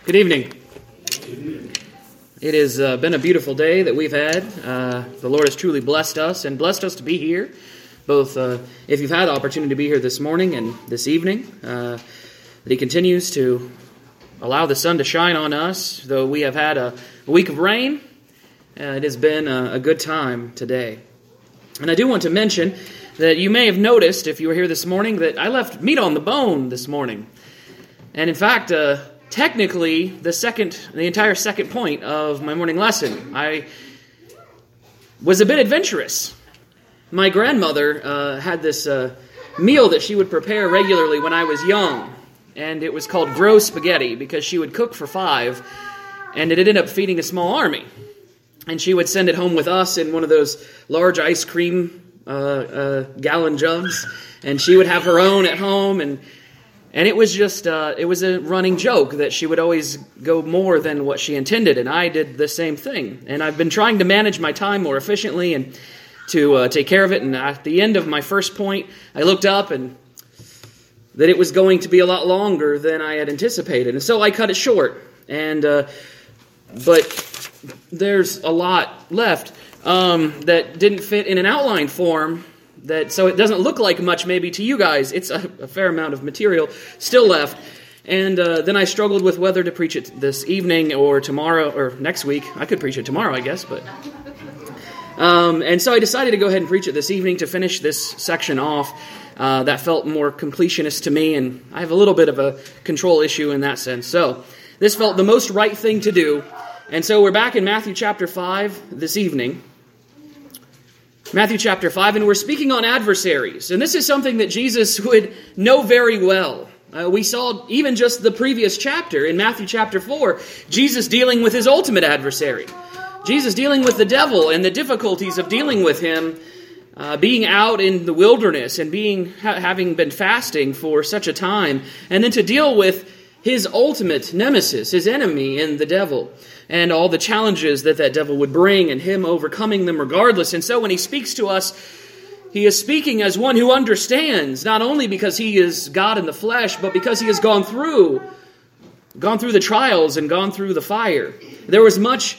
Good evening. It has been a beautiful day that we've had. The Lord has truly blessed us to be here, both if you've had the opportunity to be here this morning and this evening, that He continues to allow the sun to shine on us. Though we have had a week of rain, it has been a good time today. And I do want to mention that you may have noticed, if you were here this morning, that I left meat on the bone this morning. And in fact, technically, the entire second point of my morning lesson, I was a bit adventurous. My grandmother had this meal that she would prepare regularly when I was young, and it was called Gros Spaghetti because she would cook for 5, and it ended up feeding a small army. And she would send it home with us in one of those large ice cream gallon jugs, and she would have her own at home, and it was just, it was a running joke that she would always go more than what she intended, and I did the same thing. And I've been trying to manage my time more efficiently and to take care of it, and at the end of my first point, I looked up and that it was going to be a lot longer than I had anticipated, and so I cut it short. And but there's a lot left that didn't fit in an outline form, so it doesn't look like much maybe to you guys. It's a fair amount of material still left. And then I struggled with whether to preach it this evening or tomorrow or next week. I could preach it tomorrow, I guess. But and so I decided to go ahead and preach it this evening to finish this section off. That felt more completionist to me, and I have a little bit of a control issue in that sense. So this felt the most right thing to do. And so we're back in Matthew chapter 5 this evening. Matthew chapter 5, and we're speaking on adversaries. And this is something that Jesus would know very well. We saw even just the previous chapter in Matthew chapter 4, Jesus dealing with his ultimate adversary. Jesus dealing with the devil and the difficulties of dealing with him, being out in the wilderness and having been fasting for such a time, and then to deal with his ultimate nemesis, his enemy in the devil, and all the challenges that devil would bring, and him overcoming them regardless. And so when he speaks to us, he is speaking as one who understands, not only because he is God in the flesh, but because he has gone through the trials and gone through the fire. There was much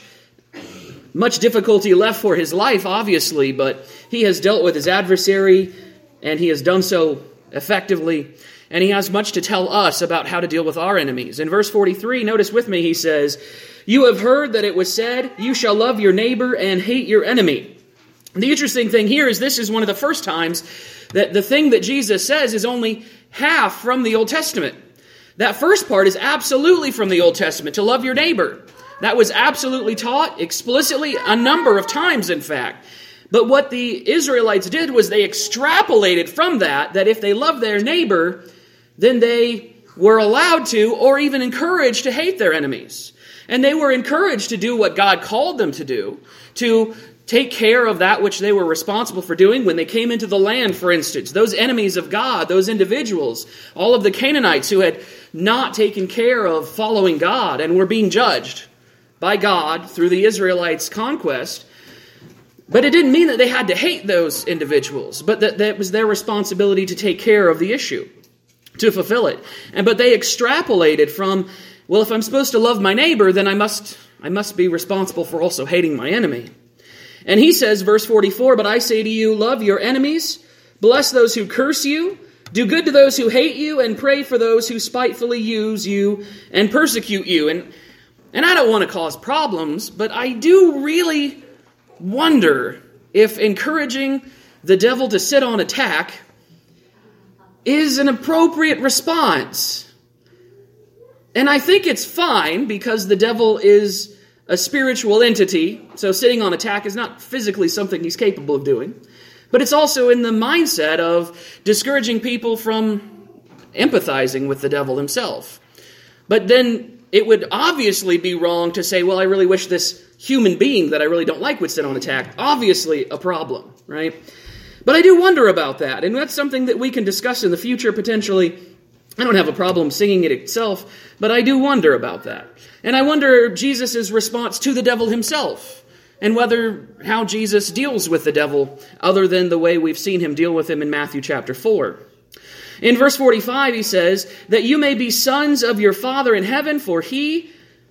difficulty left for his life, obviously, but he has dealt with his adversary, and he has done so effectively. And he has much to tell us about how to deal with our enemies. In verse 43, notice with me, he says, "You have heard that it was said, 'You shall love your neighbor and hate your enemy.'" And the interesting thing here is this is one of the first times that the thing that Jesus says is only half from the Old Testament. That first part is absolutely from the Old Testament, to love your neighbor. That was absolutely taught explicitly a number of times, in fact. But what the Israelites did was they extrapolated from that if they loved their neighbor, then they were allowed to, or even encouraged to hate their enemies. And they were encouraged to do what God called them to do, to take care of that which they were responsible for doing when they came into the land, for instance. Those enemies of God, those individuals, all of the Canaanites who had not taken care of following God and were being judged by God through the Israelites' conquest. But it didn't mean that they had to hate those individuals, but that it was their responsibility to take care of the issue, to fulfill it. But they extrapolated from, well, if I'm supposed to love my neighbor, then I must be responsible for also hating my enemy. And he says, verse 44, "But I say to you, love your enemies, bless those who curse you, do good to those who hate you, and pray for those who spitefully use you and persecute you." And I don't want to cause problems, but I do really wonder if encouraging the devil to sit on attack is an appropriate response. And I think it's fine because the devil is a spiritual entity, so sitting on attack is not physically something he's capable of doing. But it's also in the mindset of discouraging people from empathizing with the devil himself. But then it would obviously be wrong to say, well, I really wish this human being that I really don't like would sit on attack. Obviously a problem, right? But I do wonder about that, and that's something that we can discuss in the future potentially. I don't have a problem singing it itself, but I do wonder about that. And I wonder Jesus' response to the devil himself, and how Jesus deals with the devil other than the way we've seen him deal with him in Matthew chapter 4. In verse 45, he says, "That you may be sons of your Father in heaven, for he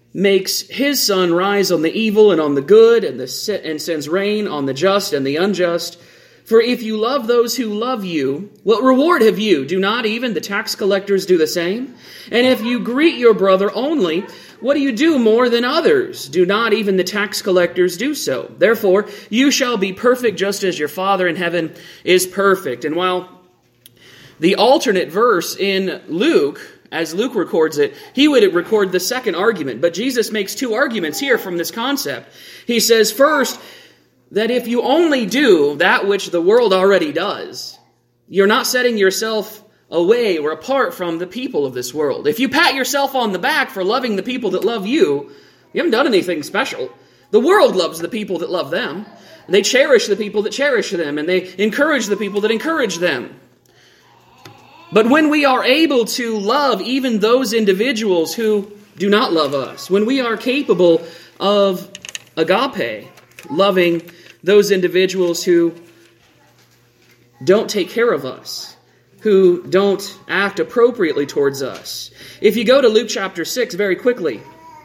makes his sun rise on the evil and on the good, and sends rain on the just and the unjust. For if you love those who love you, what reward have you? Do not even the tax collectors do the same? And if you greet your brother only, what do you do more than others? Do not even the tax collectors do so? Therefore, you shall be perfect just as your Father in heaven is perfect. And while the alternate verse in Luke, as Luke records it, he would record the second argument. But Jesus makes two arguments here from this concept. He says, first, that if you only do that which the world already does, you're not setting yourself away or apart from the people of this world. If you pat yourself on the back for loving the people that love you, you haven't done anything special. The world loves the people that love them. They cherish the people that cherish them, and they encourage the people that encourage them. But when we are able to love even those individuals who do not love us, when we are capable of agape, loving those individuals who don't take care of us, who don't act appropriately towards us. If you go to Luke chapter 6 very quickly,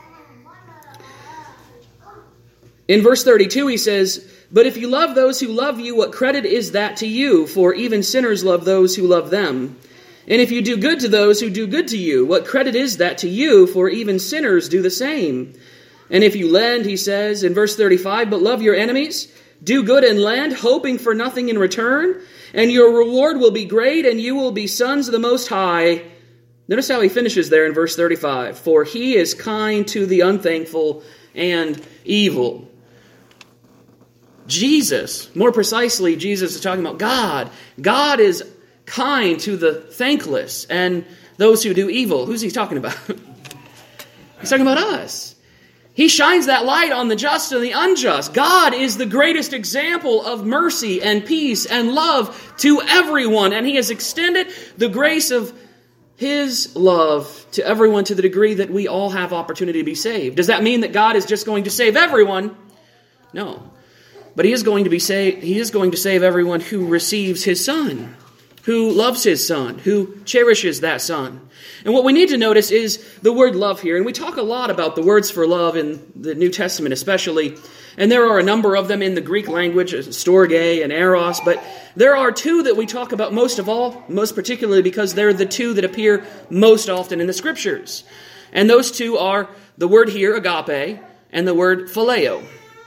in verse 32 he says, "But if you love those who love you, what credit is that to you? For even sinners love those who love them. And if you do good to those who do good to you, what credit is that to you? For even sinners do the same. And if you lend," he says in verse 35, "but love your enemies, do good and lend, hoping for nothing in return, and your reward will be great, and you will be sons of the Most High." Notice how he finishes there in verse 35. "For he is kind to the unthankful and evil." Jesus, more precisely, Jesus is talking about God. God is kind to the thankless and those who do evil. Who's he talking about? He's talking about us. He shines that light on the just and the unjust. God is the greatest example of mercy and peace and love to everyone. And he has extended the grace of his love to everyone to the degree that we all have opportunity to be saved. Does that mean that God is just going to save everyone? No. But he is going to save everyone who receives his Son, who loves his Son, who cherishes that Son. And what we need to notice is the word love here. And we talk a lot about the words for love in the New Testament especially. And there are a number of them in the Greek language, storge and eros. But there are two that we talk about most of all, most particularly because they're the two that appear most often in the Scriptures. And those two are the word here, agape, and the word phileo.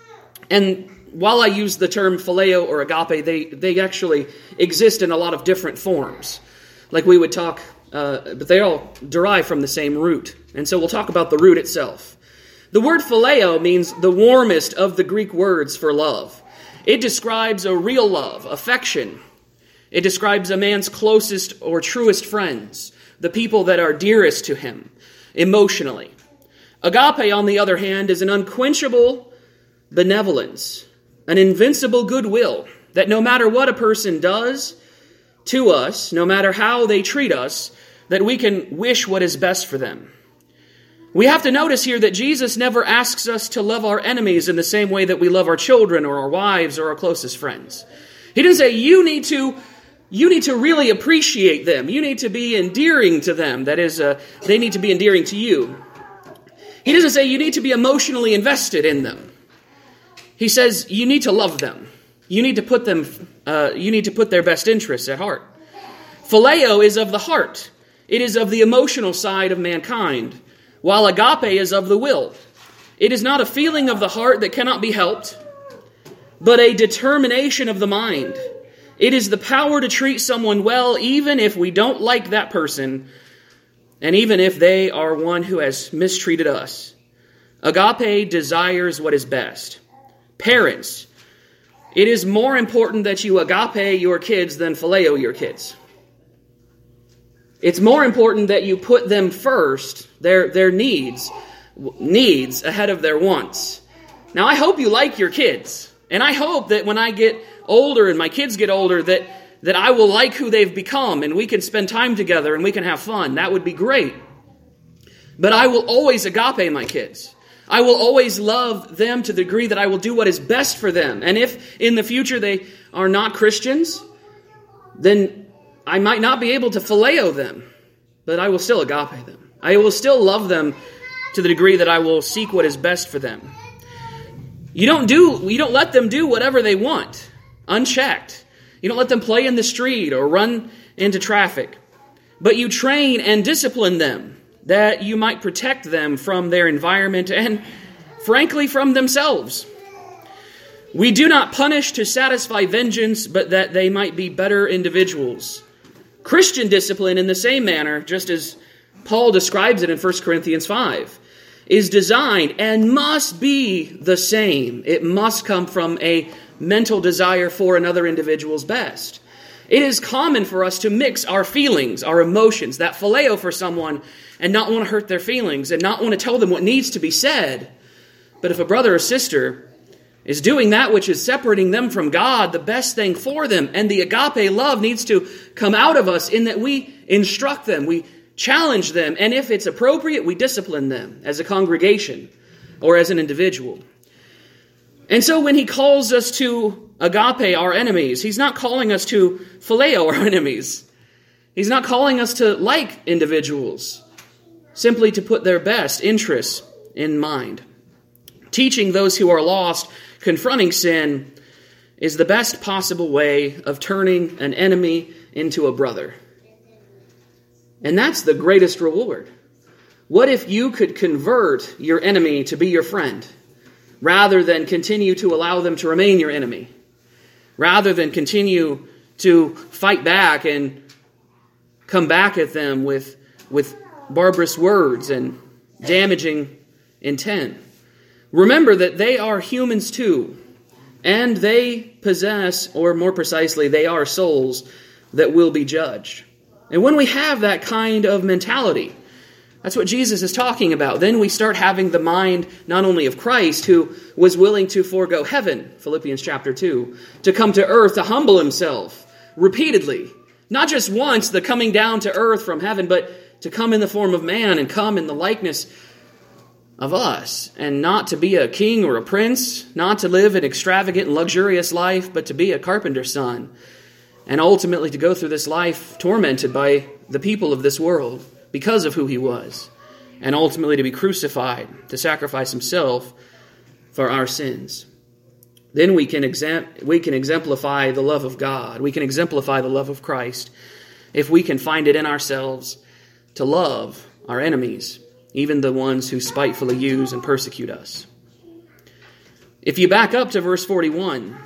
And while I use the term phileo or agape, they actually exist in a lot of different forms. Like we would talk, but they all derive from the same root. And so we'll talk about the root itself. The word phileo means the warmest of the Greek words for love. It describes a real love, affection. It describes a man's closest or truest friends, the people that are dearest to him, emotionally. Agape, on the other hand, is an unquenchable benevolence, an invincible goodwill, that no matter what a person does to us, no matter how they treat us, that we can wish what is best for them. We have to notice here that Jesus never asks us to love our enemies in the same way that we love our children or our wives or our closest friends. He doesn't say, you need to really appreciate them. You need to be endearing to them. That is, they need to be endearing to you. He doesn't say you need to be emotionally invested in them. He says you need to love them. You need to put their best interests at heart. Phileo is of the heart. It is of the emotional side of mankind, while agape is of the will. It is not a feeling of the heart that cannot be helped, but a determination of the mind. It is the power to treat someone well even if we don't like that person, and even if they are one who has mistreated us. Agape desires what is best. Parents, it is more important that you agape your kids than phileo your kids. It's more important that you put them first, their needs ahead of their wants. Now, I hope you like your kids. And I hope that when I get older and my kids get older, that I will like who they've become and we can spend time together and we can have fun. That would be great. But I will always agape my kids. I will always love them to the degree that I will do what is best for them. And if in the future they are not Christians, then I might not be able to phileo them, but I will still agape them. I will still love them to the degree that I will seek what is best for them. You don't let them do whatever they want, unchecked. You don't let them play in the street or run into traffic. But you train and discipline them that you might protect them from their environment and, frankly, from themselves. We do not punish to satisfy vengeance, but that they might be better individuals. Christian discipline, in the same manner, just as Paul describes it in 1 Corinthians 5, is designed and must be the same. It must come from a mental desire for another individual's best. It is common for us to mix our feelings, our emotions, that phileo for someone, and not want to hurt their feelings and not want to tell them what needs to be said. But if a brother or sister is doing that which is separating them from God, the best thing for them, and the agape love needs to come out of us in that we instruct them, we challenge them, and if it's appropriate, we discipline them as a congregation or as an individual. And so when he calls us to agape our enemies, he's not calling us to phileo our enemies. He's not calling us to like individuals, simply to put their best interests in mind. Teaching those who are lost, confronting sin, is the best possible way of turning an enemy into a brother. And that's the greatest reward. What if you could convert your enemy to be your friend, rather than continue to allow them to remain your enemy, rather than continue to fight back and come back at them with barbarous words and damaging intent? Remember that they are humans too, and they possess, or more precisely, they are souls that will be judged. And when we have that kind of mentality, that's what Jesus is talking about. Then we start having the mind not only of Christ, who was willing to forego heaven, Philippians chapter 2, to come to earth to humble himself repeatedly. Not just once, the coming down to earth from heaven, but to come in the form of man and come in the likeness of us. And not to be a king or a prince, not to live an extravagant and luxurious life, but to be a carpenter's son. And ultimately to go through this life tormented by the people of this world because of who he was. And ultimately to be crucified, to sacrifice himself for our sins. Then we can exemplify the love of God. We can exemplify the love of Christ if we can find it in ourselves to love our enemies, even the ones who spitefully use and persecute us. If you back up to verse 41,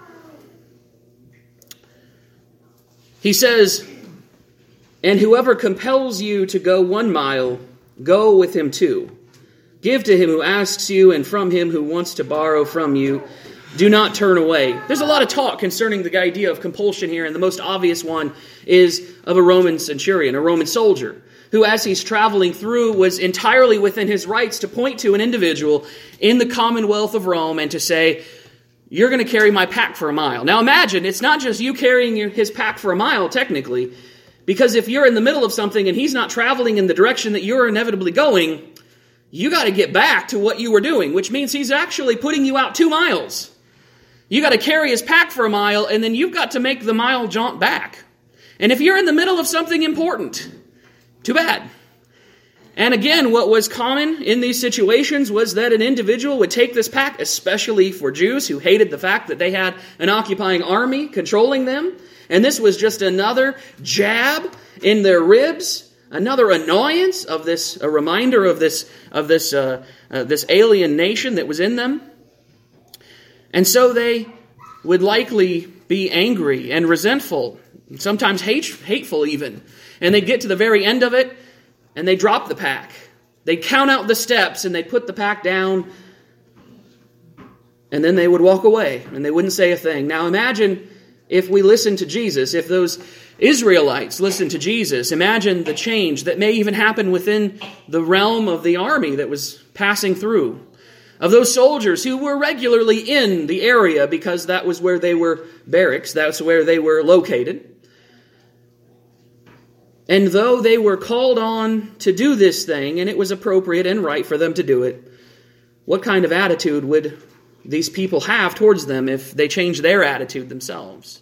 he says, "And whoever compels you to go 1 mile, go with him 2. Give to him who asks you, and from him who wants to borrow from you, do not turn away." There's a lot of talk concerning the idea of compulsion here, and the most obvious one is of a Roman centurion, a Roman soldier, who as he's traveling through was entirely within his rights to point to an individual in the Commonwealth of Rome and to say, "You're going to carry my pack for a mile." Now imagine, it's not just you carrying his pack for a mile, technically, because if you're in the middle of something and he's not traveling in the direction that you're inevitably going, you got to get back to what you were doing, which means he's actually putting you out 2 miles. You got to carry his pack for a mile, and then you've got to make the mile jaunt back. And if you're in the middle of something important, too bad. And again, what was common in these situations was that an individual would take this pack, especially for Jews who hated the fact that they had an occupying army controlling them. And this was just another jab in their ribs, another annoyance of this, a reminder of this alien nation that was in them. And so they would likely be angry and resentful, sometimes hateful even. And they'd get to the very end of it, and they drop the pack. They'd count out the steps, and they'd put the pack down, and then they would walk away, and they wouldn't say a thing. Now imagine if we listen to Jesus, if those Israelites listened to Jesus, imagine the change that may even happen within the realm of the army that was passing through, of those soldiers who were regularly in the area because that was where they were barracks, that's where they were located. And though they were called on to do this thing, and it was appropriate and right for them to do it, what kind of attitude would these people have towards them if they changed their attitude themselves?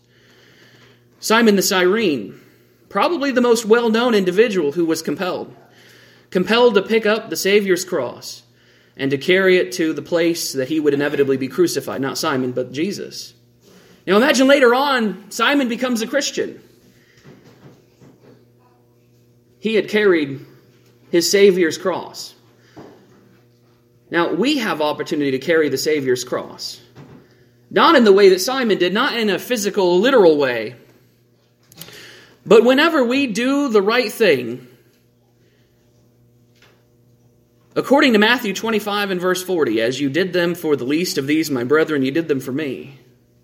Simon the Cyrene, probably the most well-known individual who was compelled compelled to pick up the Savior's cross and to carry it to the place that he would inevitably be crucified. Not Simon, but Jesus. Now imagine later on, Simon becomes a Christian. He had carried his Savior's cross. Now, we have opportunity to carry the Savior's cross. Not in the way that Simon did, not in a physical, literal way. But whenever we do the right thing, according to Matthew 25 and verse 40, as you did them for the least of these, my brethren, you did them for me.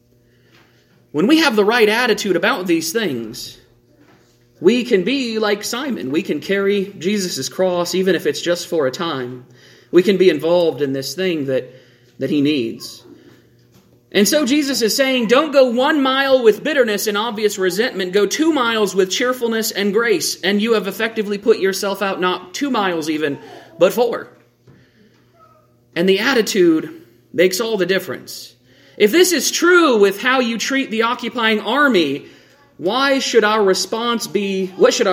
When we have the right attitude about these things, we can be like Simon. We can carry Jesus' cross, even if it's just for a time. We can be involved in this thing that he needs. And so Jesus is saying, don't go 1 mile with bitterness and obvious resentment. Go 2 miles with cheerfulness and grace. And you have effectively put yourself out not 2 miles even, but 4. And the attitude makes all the difference. If this is true with how you treat the occupying army, what should our response be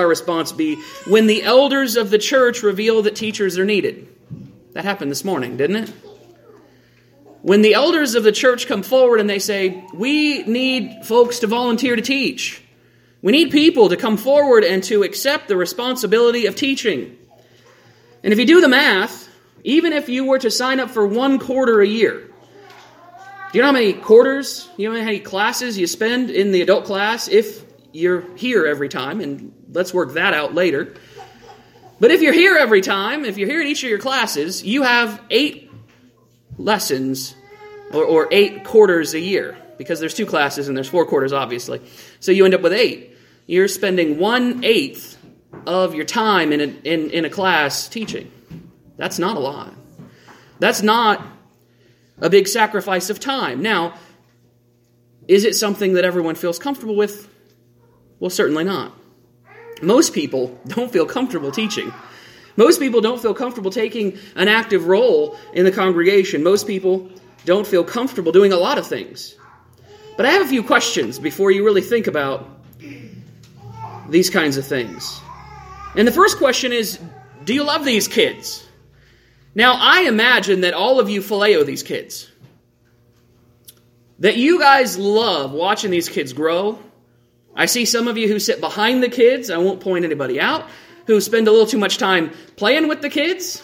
when the elders of the church reveal that teachers are needed? That happened this morning, didn't it? When the elders of the church come forward and they say, we need folks to volunteer to teach. We need people to come forward and to accept the responsibility of teaching. And if you do the math, even if you were to sign up for 1 quarter a year, do you know how many quarters, you know how many classes you spend in the adult class if you're here every time? And let's work that out later. But if you're here every time, if you're here at each of your classes, you have 8 lessons or 8 quarters a year. Because there's 2 classes and there's 4 quarters, obviously. So you end up with 8. You're spending 1/8 of your time in a class teaching. That's not a lot. That's not a big sacrifice of time. Now, is it something that everyone feels comfortable with? Well, certainly not. Most people don't feel comfortable teaching. Most people don't feel comfortable taking an active role in the congregation. Most people don't feel comfortable doing a lot of things. But I have a few questions before you really think about these kinds of things. And the first question is, do you love these kids? Now, I imagine that all of you phileo these kids. That you guys love watching these kids grow. I see some of you who sit behind the kids, I won't point anybody out, who spend a little too much time playing with the kids.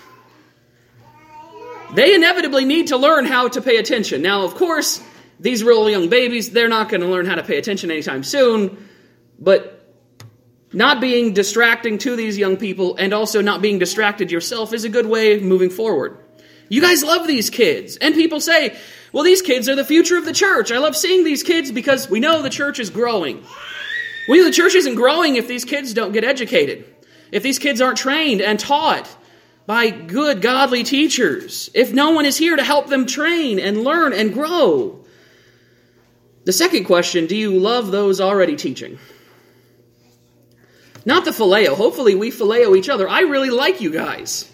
They inevitably need to learn how to pay attention. Now, of course, these real young babies, they're not going to learn how to pay attention anytime soon, but not being distracting to these young people and also not being distracted yourself is a good way of moving forward. You guys love these kids. And people say, well, these kids are the future of the church. I love seeing these kids because we know the church is growing. We know the church isn't growing if these kids don't get educated. If these kids aren't trained and taught by good, godly teachers. If no one is here to help them train and learn and grow. The second question, do you love those already teaching? Not the phileo. Hopefully we phileo each other. I really like you guys.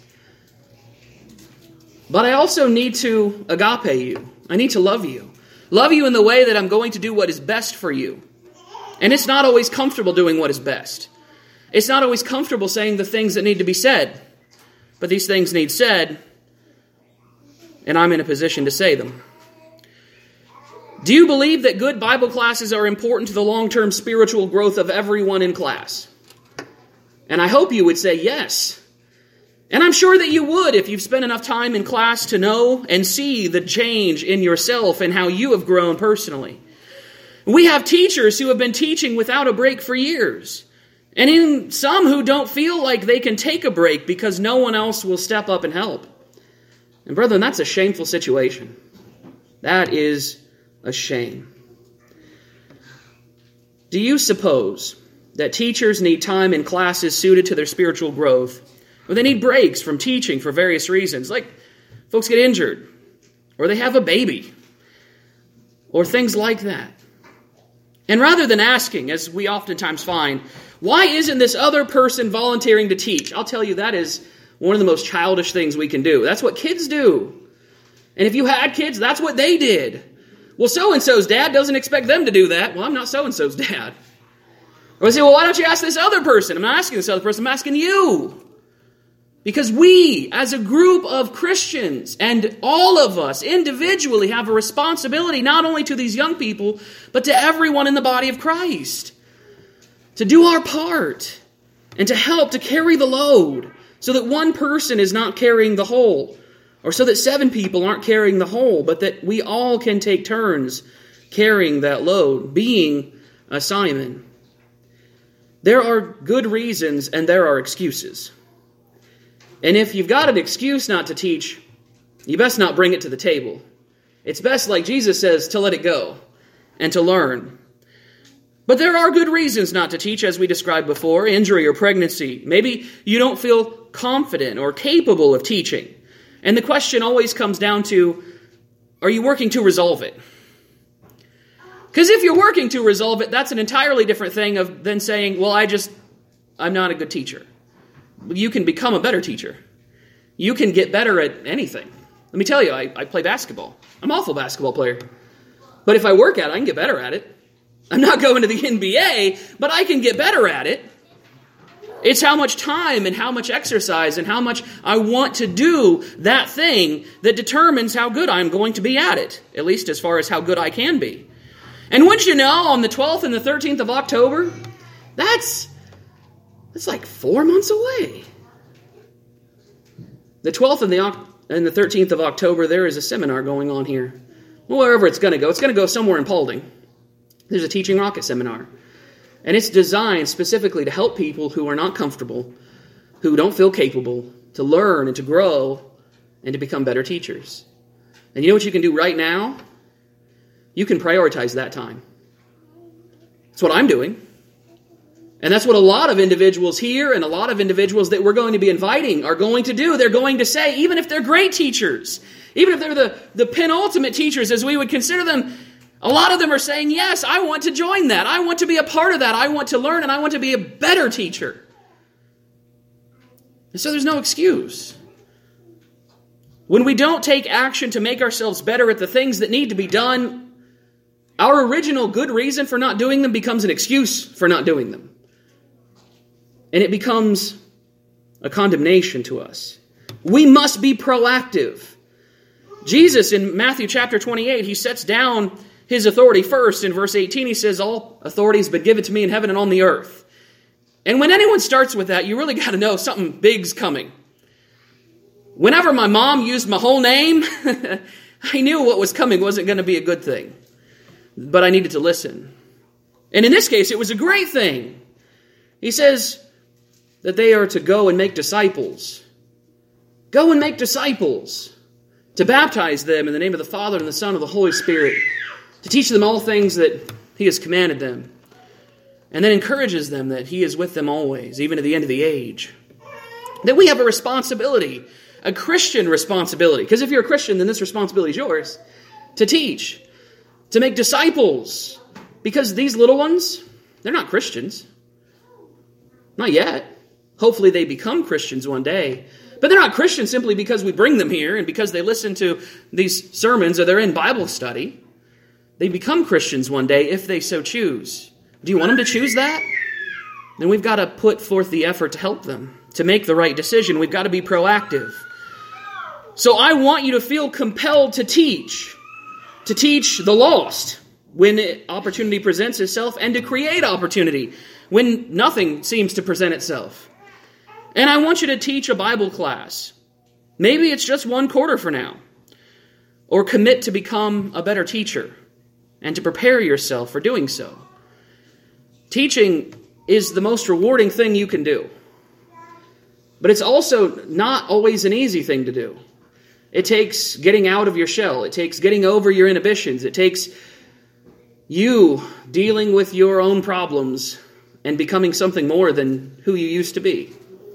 But I also need to agape you. I need to love you. Love you in the way that I'm going to do what is best for you. And it's not always comfortable doing what is best. It's not always comfortable saying the things that need to be said. But these things need said, and I'm in a position to say them. Do you believe that good Bible classes are important to the long-term spiritual growth of everyone in class? And I hope you would say yes. And I'm sure that you would if you've spent enough time in class to know and see the change in yourself and how you have grown personally. We have teachers who have been teaching without a break for years. And in some who don't feel like they can take a break because no one else will step up and help. And brethren, that's a shameful situation. That is a shame. Do you suppose that teachers need time in classes suited to their spiritual growth, or they need breaks from teaching for various reasons, like folks get injured, or they have a baby, or things like that? And rather than asking, as we oftentimes find, why isn't this other person volunteering to teach? I'll tell you, that is one of the most childish things we can do. That's what kids do. And if you had kids, that's what they did. Well, so-and-so's dad doesn't expect them to do that. Well, I'm not so-and-so's dad. Or we say, well, why don't you ask this other person? I'm not asking this other person, I'm asking you. Because we, as a group of Christians, and all of us individually, have a responsibility not only to these young people, but to everyone in the body of Christ. To do our part and to help to carry the load so that one person is not carrying the whole, or so that 7 people aren't carrying the whole, but that we all can take turns carrying that load, being a Simon. There are good reasons and there are excuses. And if you've got an excuse not to teach, you best not bring it to the table. It's best, like Jesus says, to let it go and to learn. But there are good reasons not to teach, as we described before, injury or pregnancy. Maybe you don't feel confident or capable of teaching. And the question always comes down to, are you working to resolve it? Because if you're working to resolve it, that's an entirely different thing than saying, well, I'm not a good teacher. You can become a better teacher. You can get better at anything. Let me tell you, I play basketball. I'm an awful basketball player. But if I work at it, I can get better at it. I'm not going to the NBA, but I can get better at it. It's how much time and how much exercise and how much I want to do that thing that determines how good I'm going to be at it, at least as far as how good I can be. And wouldn't you know, on the 12th and the 13th of October, that's like 4 months away. The 12th and the 13th of October, there is a seminar going on here. Wherever it's going to go somewhere in Paulding. There's a Teaching Rocket seminar. And it's designed specifically to help people who are not comfortable, who don't feel capable, to learn and to grow and to become better teachers. And you know what you can do right now? You can prioritize that time. That's what I'm doing. And that's what a lot of individuals here and a lot of individuals that we're going to be inviting are going to do. They're going to say, even if they're great teachers, even if they're the penultimate teachers as we would consider them, a lot of them are saying, yes, I want to join that. I want to be a part of that. I want to learn and I want to be a better teacher. And so there's no excuse. When we don't take action to make ourselves better at the things that need to be done, our original good reason for not doing them becomes an excuse for not doing them. And it becomes a condemnation to us. We must be proactive. Jesus, in Matthew chapter 28, he sets down his authority first. In verse 18, he says, all authority has been given to me in heaven and on the earth. And when anyone starts with that, you really got to know something big's coming. Whenever my mom used my whole name, I knew what was coming wasn't going to be a good thing. But I needed to listen. And in this case, it was a great thing. He says that they are to go and make disciples. Go and make disciples. To baptize them in the name of the Father and the Son and the Holy Spirit. To teach them all things that He has commanded them. And then encourages them that He is with them always, even to the end of the age. That we have a responsibility, a Christian responsibility. Because if you're a Christian, then this responsibility is yours. To teach. To make disciples. Because these little ones, they're not Christians. Not yet. Hopefully they become Christians one day. But they're not Christians simply because we bring them here and because they listen to these sermons or they're in Bible study. They become Christians one day if they so choose. Do you want them to choose that? Then we've got to put forth the effort to help them, to make the right decision. We've got to be proactive. So I want you to feel compelled to teach the lost when opportunity presents itself, and to create opportunity when nothing seems to present itself. And I want you to teach a Bible class. Maybe it's just 1 quarter for now. Or commit to become a better teacher and to prepare yourself for doing so. Teaching is the most rewarding thing you can do. But it's also not always an easy thing to do. It takes getting out of your shell. It takes getting over your inhibitions. It takes you dealing with your own problems and becoming something more than who you used to be.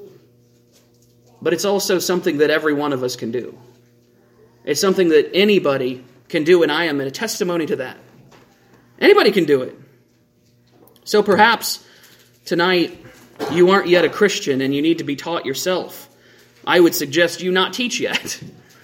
But it's also something that every one of us can do. It's something that anybody can do, and I am a testimony to that. Anybody can do it. So perhaps tonight you aren't yet a Christian and you need to be taught yourself. I would suggest you not teach yet.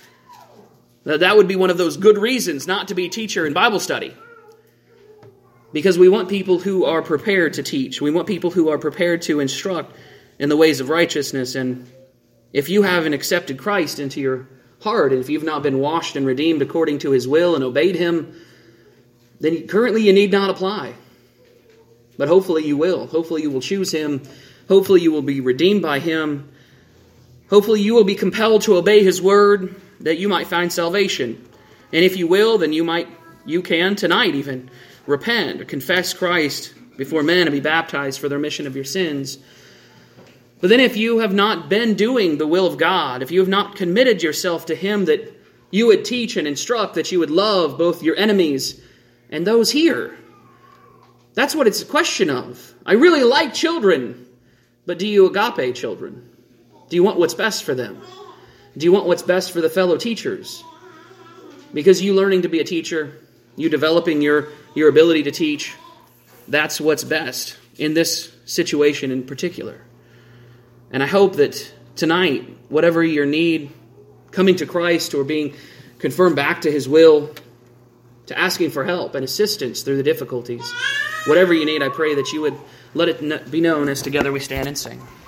That would be one of those good reasons not to be a teacher in Bible study. Because we want people who are prepared to teach. We want people who are prepared to instruct in the ways of righteousness and If you haven't accepted Christ into your heart, and if you've not been washed and redeemed according to His will and obeyed Him, then currently you need not apply. But hopefully you will. Hopefully you will choose Him. Hopefully you will be redeemed by Him. Hopefully you will be compelled to obey His word that you might find salvation. And if you will, then you can tonight even repent or confess Christ before men and be baptized for the remission of your sins. But then if you have not been doing the will of God, if you have not committed yourself to Him that you would teach and instruct, that you would love both your enemies and those here, that's what it's a question of. I really like children, but do you agape children? Do you want what's best for them? Do you want what's best for the fellow teachers? Because you learning to be a teacher, you developing your ability to teach, that's what's best in this situation in particular. And I hope that tonight, whatever your need, coming to Christ or being confirmed back to His will, to asking for help and assistance through the difficulties, whatever you need, I pray that you would let it be known as together we stand and sing.